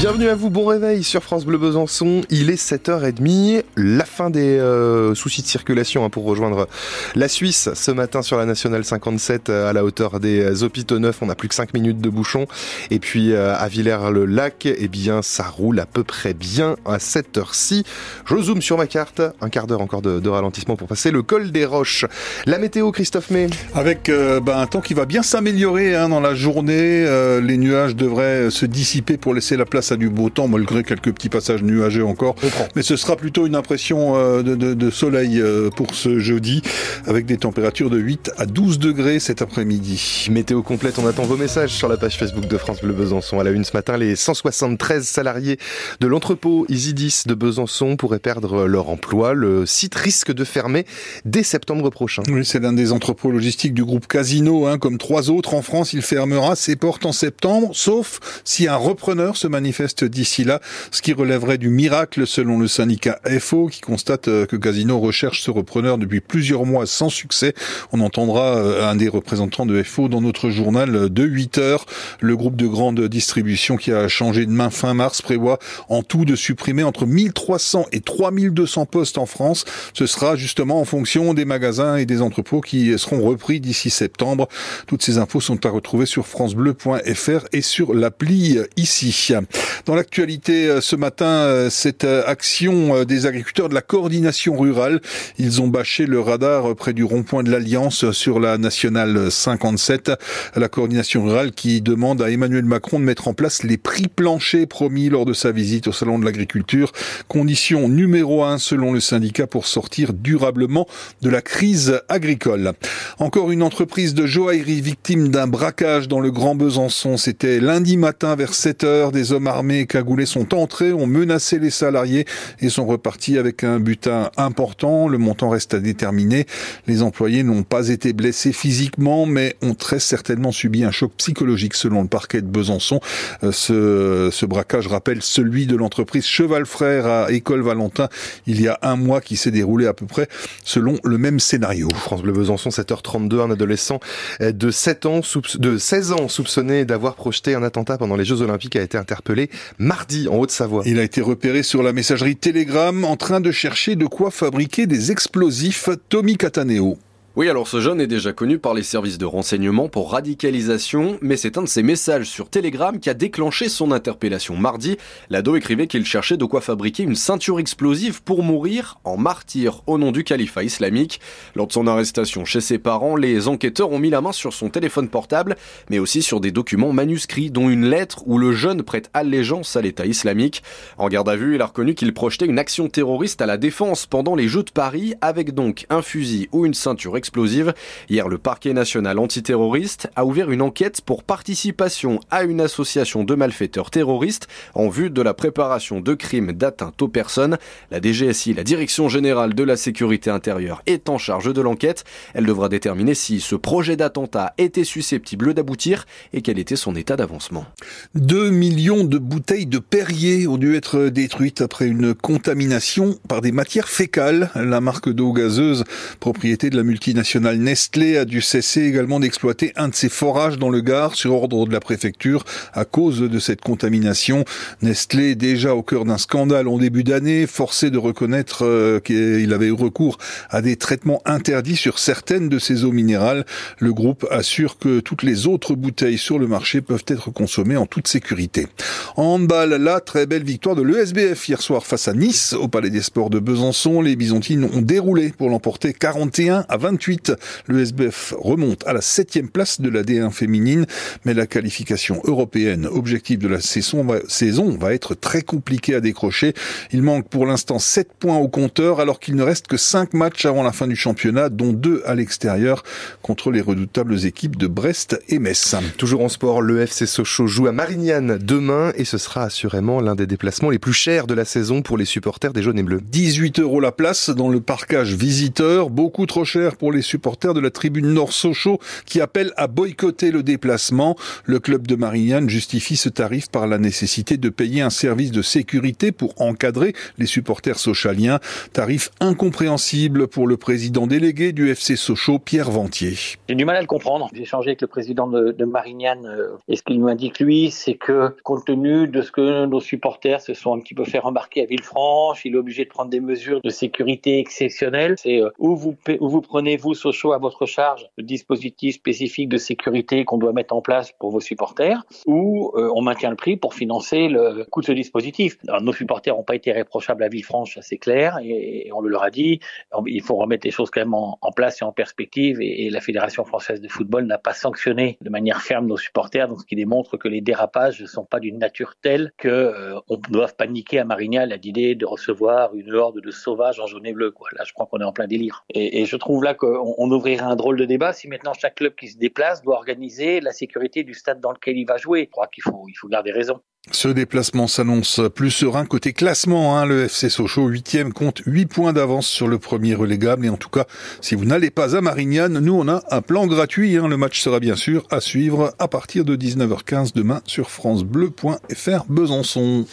Bienvenue à vous, bon réveil sur France Bleu Besançon. Il est 7h30, la fin des soucis de circulation pour rejoindre la Suisse ce matin sur la Nationale 57 à la hauteur des Hôpitaux Neufs. On a plus que 5 minutes de bouchon. Et puis à Villers-le-Lac, eh bien ça roule à peu près bien à cette heure-ci. Je zoome sur ma carte, un quart d'heure encore de ralentissement pour passer le col des Roches. La météo, Christophe May. Avec un temps qui va bien s'améliorer dans la journée. Les nuages devraient se dissiper pour laisser la place à du beau temps, malgré quelques petits passages nuageux encore. Mais ce sera plutôt une impression de soleil pour ce jeudi, avec des températures de 8 à 12 degrés cet après-midi. Météo complète, on attend vos messages sur la page Facebook de France Bleu Besançon. À la une ce matin, les 173 salariés de l'entrepôt Isidis de Besançon pourraient perdre leur emploi. Le site risque de fermer dès septembre prochain. Oui, c'est l'un des entrepôts logistiques du groupe Casino, comme 3 autres en France. Il fermera ses portes en septembre, sauf si un repreneur se manifeste d'ici là, ce qui relèverait du miracle selon le syndicat FO qui constate que Casino recherche ce repreneur depuis plusieurs mois sans succès. On entendra un des représentants de FO dans notre journal de 8h. Le groupe de grande distribution qui a changé de main fin mars prévoit en tout de supprimer entre 1300 et 3200 postes en France. Ce sera justement en fonction des magasins et des entrepôts qui seront repris d'ici septembre. Toutes ces infos sont à retrouver sur francebleu.fr et sur l'appli ici. Dans l'actualité ce matin, cette action des agriculteurs de la coordination rurale, ils ont bâché le radar près du rond-point de l'Alliance sur la Nationale 57. La coordination rurale qui demande à Emmanuel Macron de mettre en place les prix planchers promis lors de sa visite au Salon de l'Agriculture. Condition numéro 1 selon le syndicat pour sortir durablement de la crise agricole. Encore une entreprise de joaillerie victime d'un braquage dans le Grand Besançon. C'était lundi matin vers 7h. Des hommes armés et cagoulés sont entrés, ont menacé les salariés et sont repartis avec un butin important. Le montant reste à déterminer. Les employés n'ont pas été blessés physiquement, mais ont très certainement subi un choc psychologique selon le parquet de Besançon. Ce braquage rappelle celui de l'entreprise Cheval Frères à École Valentin il y a un mois qui s'est déroulé à peu près selon le même scénario. France Bleu Besançon, 7h32, un adolescent de 16 ans soupçonné d'avoir projeté un attentat pendant les Jeux Olympiques a été interpellé mardi en Haute-Savoie. Il a été repéré sur la messagerie Telegram en train de chercher de quoi fabriquer des explosifs. Tommy Cataneo. Oui, alors ce jeune est déjà connu par les services de renseignement pour radicalisation, mais c'est un de ses messages sur Telegram qui a déclenché son interpellation mardi. L'ado écrivait qu'il cherchait de quoi fabriquer une ceinture explosive pour mourir en martyr au nom du califat islamique. Lors de son arrestation chez ses parents, les enquêteurs ont mis la main sur son téléphone portable, mais aussi sur des documents manuscrits, dont une lettre où le jeune prête allégeance à l'État islamique. En garde à vue, il a reconnu qu'il projetait une action terroriste à la Défense pendant les Jeux de Paris, avec donc un fusil ou une ceinture explosive. Hier, le parquet national antiterroriste a ouvert une enquête pour participation à une association de malfaiteurs terroristes en vue de la préparation de crimes d'atteinte aux personnes. La DGSI, la Direction Générale de la Sécurité Intérieure, est en charge de l'enquête. Elle devra déterminer si ce projet d'attentat était susceptible d'aboutir et quel était son état d'avancement. 2 millions de bouteilles de Perrier ont dû être détruites après une contamination par des matières fécales. La marque d'eau gazeuse, propriété de la multinationale Nestlé, a dû cesser également d'exploiter un de ses forages dans le Gard sur ordre de la préfecture à cause de cette contamination. Nestlé, déjà au cœur d'un scandale en début d'année, forcé de reconnaître qu'il avait eu recours à des traitements interdits sur certaines de ses eaux minérales. Le groupe assure que toutes les autres bouteilles sur le marché peuvent être consommées en toute sécurité. En handball, la très belle victoire de l'ESBF hier soir face à Nice au Palais des Sports de Besançon. Les Byzantines ont déroulé pour l'emporter 41-28. Le SBF remonte à la 7e place de la D1 féminine, mais la qualification européenne, objectif de la saison, va être très compliquée à décrocher. Il manque pour l'instant 7 points au compteur, alors qu'il ne reste que 5 matchs avant la fin du championnat, dont 2 à l'extérieur, contre les redoutables équipes de Brest et Metz. Toujours en sport, le FC Sochaux joue à Marignane demain, et ce sera assurément l'un des déplacements les plus chers de la saison pour les supporters des jaunes et bleus. 18 € la place dans le parcage visiteur, beaucoup trop cher pour pour les supporters de la tribune Nord-Sochaux qui appellent à boycotter le déplacement. Le club de Marignane justifie ce tarif par la nécessité de payer un service de sécurité pour encadrer les supporters sochaliens. Tarif incompréhensible pour le président délégué du FC Sochaux, Pierre Ventier. J'ai du mal à le comprendre. J'ai échangé avec le président de Marignane et ce qu'il m'indique lui, c'est que compte tenu de ce que nos supporters se sont un petit peu fait embarquer à Villefranche, il est obligé de prendre des mesures de sécurité exceptionnelles. C'est où vous prenez, vous, Sochaux, à votre charge le dispositif spécifique de sécurité qu'on doit mettre en place pour vos supporters, ou on maintient le prix pour financer le coût de ce dispositif. Alors, nos supporters n'ont pas été réprochables à Villefranche, ça c'est clair, et on le leur a dit. Il faut remettre les choses quand même en place et en perspective, et la Fédération française de football n'a pas sanctionné de manière ferme nos supporters, donc ce qui démontre que les dérapages ne sont pas d'une nature telle qu'on doit paniquer à Marignane à l'idée de recevoir une horde de sauvages en jaune et bleu. Là, je crois qu'on est en plein délire. Et je trouve là qu'on ouvrirait un drôle de débat si maintenant chaque club qui se déplace doit organiser la sécurité du stade dans lequel il va jouer. Je crois qu'il faut garder raison. Ce déplacement s'annonce plus serein côté classement. Le FC Sochaux 8e compte 8 points d'avance sur le premier relégable. Et en tout cas, si vous n'allez pas à Marignane, nous on a un plan gratuit. Le match sera bien sûr à suivre à partir de 19h15 demain sur francebleu.fr Besançon.